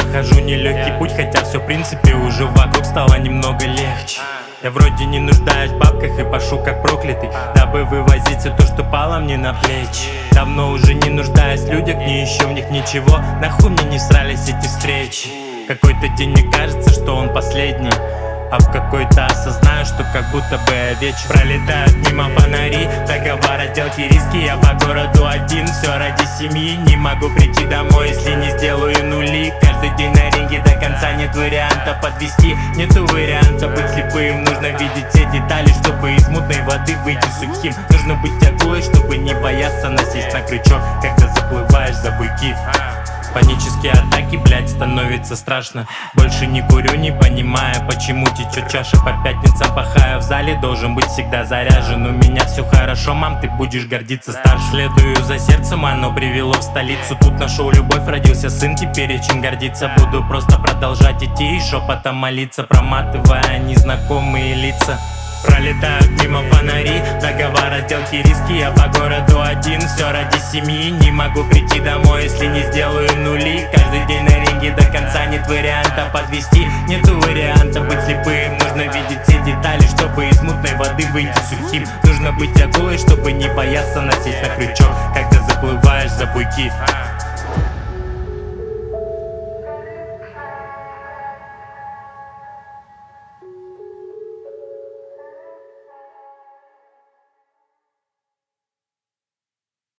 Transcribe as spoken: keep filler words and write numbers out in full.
прохожу нелегкий путь, хотя все в принципе уже вокруг стало немного легче. Я вроде не нуждаюсь в бабках и пашу как проклятый, дабы вывозить все то, что пало мне на плечи. Давно уже не нуждаюсь в людях, не ищу в них ничего. Нахуй мне не срались эти встречи. Какой-то день мне кажется, что он последний, а в какой-то осознаю, что как будто бы я вечер. Пролетают мимо фонари, договора, сделки, риски. Я по городу один, все ради семьи. Не могу прийти домой, если не сделаю нули. Каждый день на ринге, до конца нет варианта подвести. Нету варианта быть слепым. Нужно видеть все детали, чтобы из мутной воды выйти сухим. Нужно быть акулой, чтобы не бояться насесть на крючок, когда заплываешь за буйки. Панические атаки, блять, становится страшно. Больше не курю, не понимая, почему течет чаша. По пятницам пахаю в зале, должен быть всегда заряжен. У меня все хорошо, мам, ты будешь гордиться старше. Следую за сердцем, оно привело в столицу. Тут нашел любовь, родился сын, теперь и чем гордиться. Буду просто продолжать идти и шепотом молиться, проматывая незнакомые лица. Пролетают мимо фонари, договора, сделки, риски. Я по городу один, все ради семьи. Не могу прийти домой, если не сделаю нули. Каждый день на ринге, до конца нет варианта подвести. Нету варианта быть слепым. Нужно видеть все детали, чтобы из мутной воды выйти сухим. Нужно быть акулой, чтобы не бояться насесть на крючок, когда заплываешь за буйки.